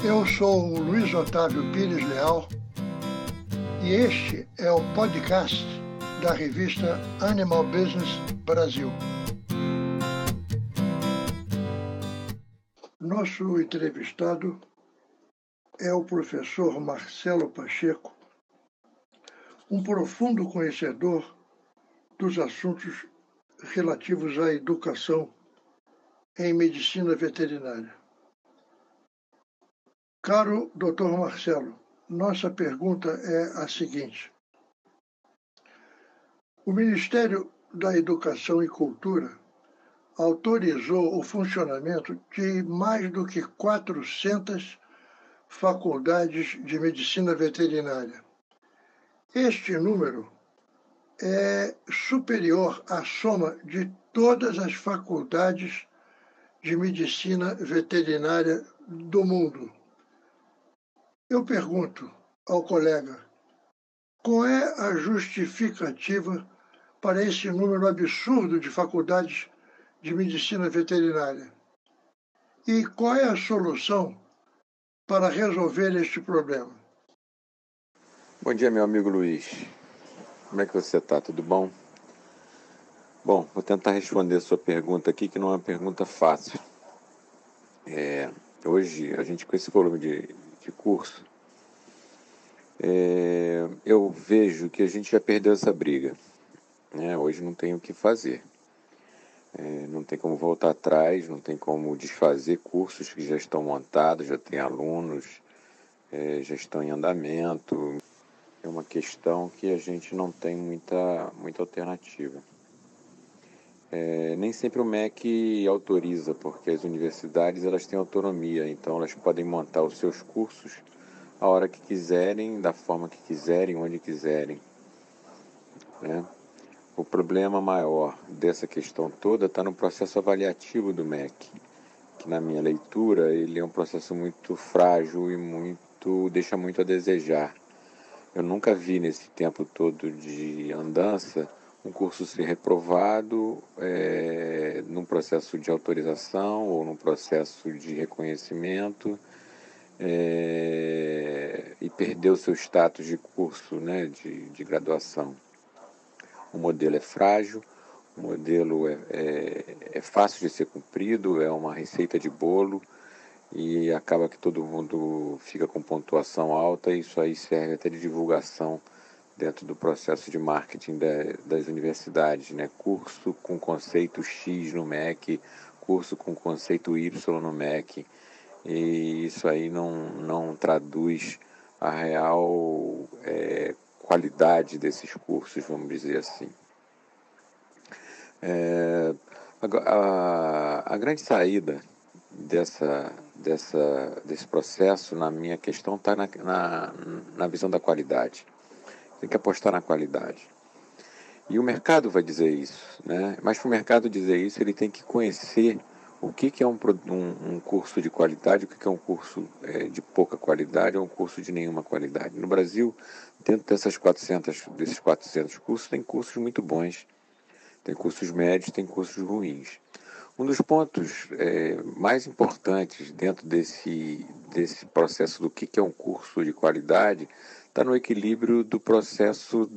Eu sou o Luiz Otávio Pires Leal e este é o podcast da revista Animal Business Brasil. Nosso entrevistado é o professor Marcelo Pacheco, um profundo conhecedor dos assuntos relativos à educação em medicina veterinária. Caro Dr. Marcelo, nossa pergunta é a seguinte. O Ministério da Educação e Cultura autorizou o funcionamento de mais do que 400 faculdades de medicina veterinária. Este número é superior à soma de todas as faculdades de medicina veterinária do mundo. Eu pergunto ao colega, qual é a justificativa para esse número absurdo de faculdades de medicina veterinária? E qual é a solução para resolver este problema? Bom dia, meu amigo Luiz. Como é que você está? Tudo bom? Bom, vou tentar responder a sua pergunta aqui, que não é uma pergunta fácil. Hoje, a gente com esse volume de curso, eu vejo que a gente já perdeu essa briga. Hoje não tem o que fazer. Não tem como voltar atrás, não tem como desfazer cursos que já estão montados, já tem alunos, já estão em andamento. É uma questão que a gente não tem muita alternativa. Nem sempre o MEC autoriza, porque as universidades elas têm autonomia, então elas podem montar os seus cursos a hora que quiserem, da forma que quiserem, onde quiserem. O problema maior dessa questão toda está no processo avaliativo do MEC, que na minha leitura ele é um processo muito frágil e deixa muito a desejar. Eu nunca vi nesse tempo todo de andança um curso ser reprovado num processo de autorização ou num processo de reconhecimento e perder o seu status de curso, de graduação. O modelo é frágil, o modelo é fácil de ser cumprido, é uma receita de bolo e acaba que todo mundo fica com pontuação alta e isso aí serve até de divulgação dentro do processo de marketing das universidades, Curso com conceito X no MEC, curso com conceito Y no MEC, e isso aí não traduz a real qualidade desses cursos, vamos dizer assim. A grande saída desse processo, na minha questão, está na visão da qualidade. Tem que apostar na qualidade. E o mercado vai dizer isso, Mas para o mercado dizer isso, ele tem que conhecer o que é um curso de qualidade, o que é um curso de pouca qualidade ou um curso de nenhuma qualidade. No Brasil, dentro desses 400 cursos, tem cursos muito bons, tem cursos médios, tem cursos ruins. Um dos pontos mais importantes dentro desse processo do que é um curso de qualidade está no equilíbrio do processo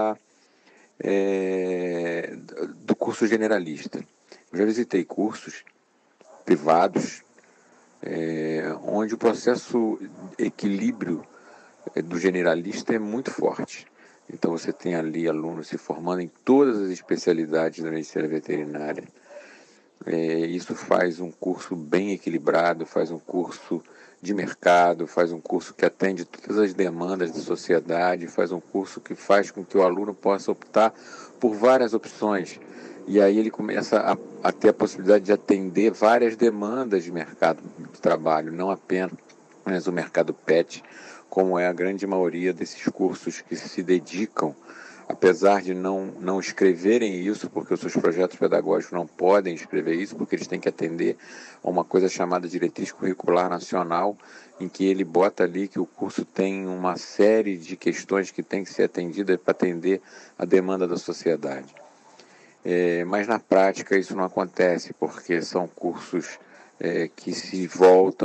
do curso generalista. Eu já visitei cursos privados onde o processo equilíbrio do generalista é muito forte. Então você tem ali alunos se formando em todas as especialidades da medicina veterinária. Isso faz um curso bem equilibrado, faz um curso de mercado, faz um curso que atende todas as demandas da sociedade, faz um curso que faz com que o aluno possa optar por várias opções. E aí ele começa a ter a possibilidade de atender várias demandas de mercado de trabalho, não apenas o mercado PET, como é a grande maioria desses cursos que se dedicam, apesar de não escreverem isso, porque os seus projetos pedagógicos não podem escrever isso, porque eles têm que atender a uma coisa chamada Diretriz Curricular Nacional, em que ele bota ali que o curso tem uma série de questões que tem que ser atendidas para atender a demanda da sociedade. Mas na prática isso não acontece, porque são cursos que se voltam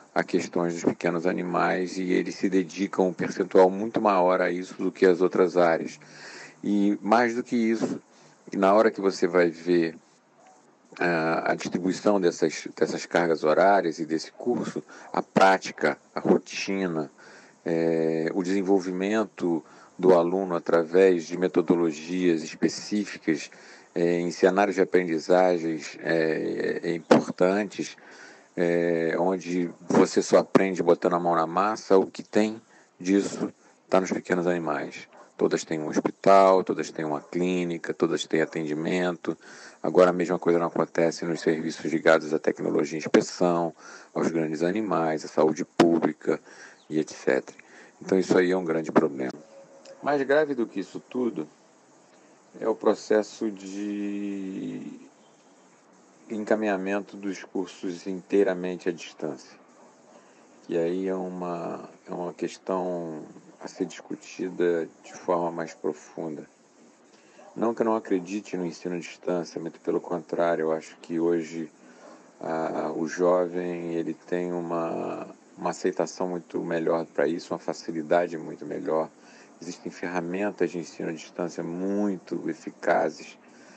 a questões dos pequenos animais e eles se dedicam um percentual muito maior a isso do que as outras áreas. E mais do que isso, na hora que você vai ver a distribuição dessas cargas horárias e desse curso, a prática, a rotina, o desenvolvimento do aluno através de metodologias específicas, em cenários de aprendizagens importantes, onde você só aprende botando a mão na massa, o que tem disso está nos pequenos animais. Todas têm um hospital, todas têm uma clínica, todas têm atendimento. Agora a mesma coisa não acontece nos serviços ligados à tecnologia e inspeção, aos grandes animais, à saúde pública e etc. Então isso aí é um grande problema. Mais grave do que isso tudo é o processo de encaminhamento dos cursos inteiramente à distância. E aí é uma questão a ser discutida de forma mais profunda. Não que eu não acredite no ensino à distância, muito pelo contrário, eu acho que hoje o jovem ele tem uma aceitação muito melhor para isso, uma facilidade muito melhor. Existem ferramentas de ensino à distância muito eficazes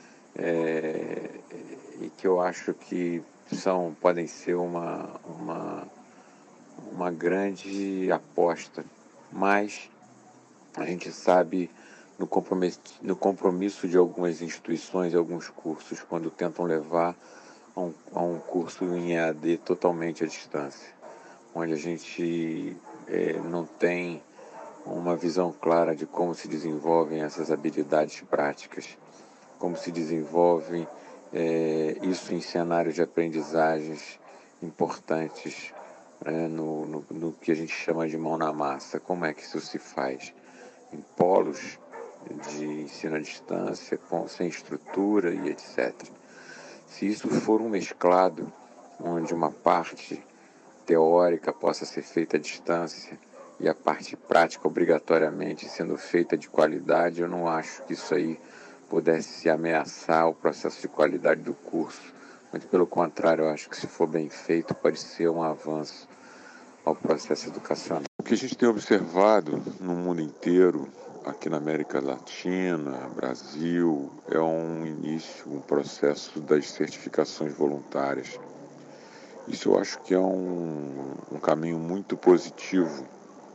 e que eu acho que podem ser uma grande aposta, mas a gente sabe no compromisso de algumas instituições e alguns cursos quando tentam levar a um curso em EAD totalmente à distância, onde a gente não tem uma visão clara de como se desenvolvem essas habilidades práticas, como se desenvolvem isso em cenários de aprendizagens importantes no que a gente chama de mão na massa. Como é que isso se faz? Em polos de ensino à distância, sem estrutura e etc. Se isso for um mesclado, onde uma parte teórica possa ser feita à distância e a parte prática obrigatoriamente sendo feita de qualidade, eu não acho que isso aí pudesse ameaçar o processo de qualidade do curso. Muito pelo contrário, eu acho que se for bem feito, pode ser um avanço ao processo educacional. O que a gente tem observado no mundo inteiro, aqui na América Latina, Brasil, é um processo das certificações voluntárias. Isso eu acho que é um caminho muito positivo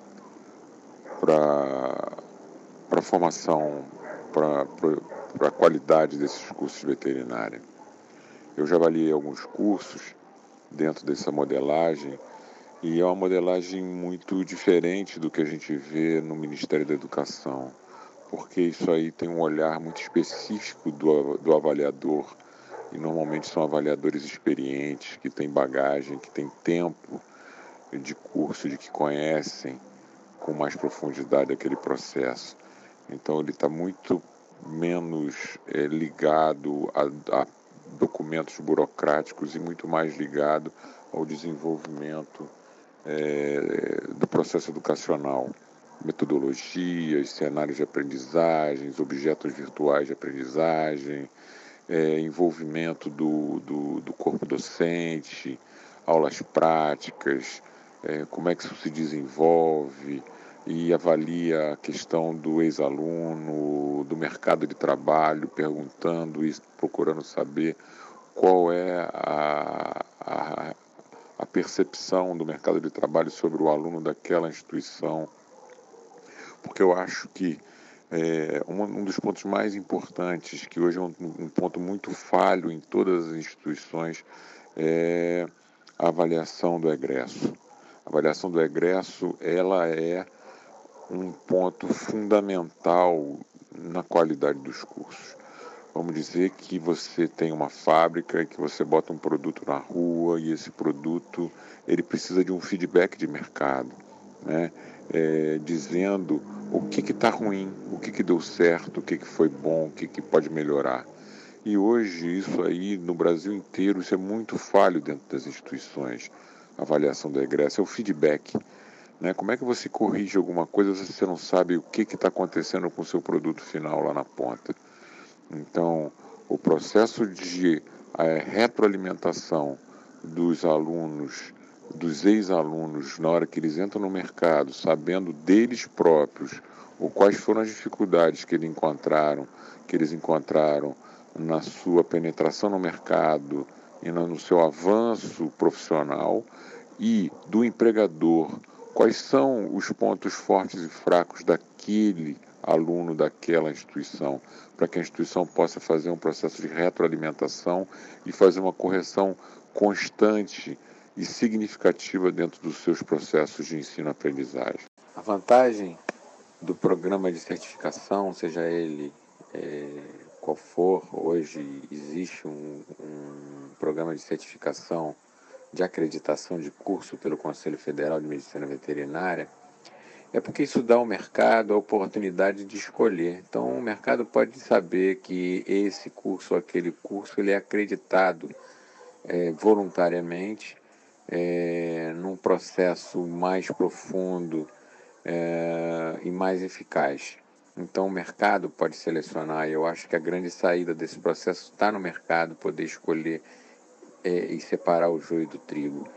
para a formação, para a qualidade desses cursos de veterinária. Eu já avaliei alguns cursos dentro dessa modelagem e é uma modelagem muito diferente do que a gente vê no Ministério da Educação, porque isso aí tem um olhar muito específico do avaliador, e normalmente são avaliadores experientes, que têm bagagem, que têm tempo de curso, de que conhecem com mais profundidade aquele processo. Então ele está muito menos ligado a documentos burocráticos e muito mais ligado ao desenvolvimento do processo educacional, metodologias, cenários de aprendizagens, objetos virtuais de aprendizagem, envolvimento do corpo docente, aulas práticas, como é que isso se desenvolve e avalia a questão do ex-aluno, do mercado de trabalho, perguntando e procurando saber qual é a percepção do mercado de trabalho sobre o aluno daquela instituição, porque eu acho que um dos pontos mais importantes, que hoje é um ponto muito falho em todas as instituições, é a avaliação do egresso. A avaliação do egresso, ela é um ponto fundamental na qualidade dos cursos. Vamos dizer que você tem uma fábrica e que você bota um produto na rua e esse produto ele precisa de um feedback de mercado, né? Dizendo o que está ruim, o que deu certo, o que foi bom, o que pode melhorar. E hoje isso aí no Brasil inteiro isso é muito falho dentro das instituições. A avaliação do egresso é o feedback. Né? Como é que você corrige alguma coisa se você não sabe o que está acontecendo com o seu produto final lá na ponta? Então, o processo de retroalimentação dos alunos dos ex-alunos, na hora que eles entram no mercado, sabendo deles próprios, ou quais foram as dificuldades que eles encontraram na sua penetração no mercado e no seu avanço profissional, e do empregador, quais são os pontos fortes e fracos daquele aluno daquela instituição, para que a instituição possa fazer um processo de retroalimentação e fazer uma correção constante e significativa dentro dos seus processos de ensino-aprendizagem. A vantagem do programa de certificação, seja ele qual for, hoje existe um programa de certificação de acreditação de curso pelo Conselho Federal de Medicina Veterinária, é porque isso dá ao mercado a oportunidade de escolher. Então, o mercado pode saber que esse curso ou aquele curso ele é acreditado voluntariamente, num processo mais profundo e mais eficaz. Então, o mercado pode selecionar, e eu acho que a grande saída desse processo está no mercado, poder escolher e separar o joio do trigo.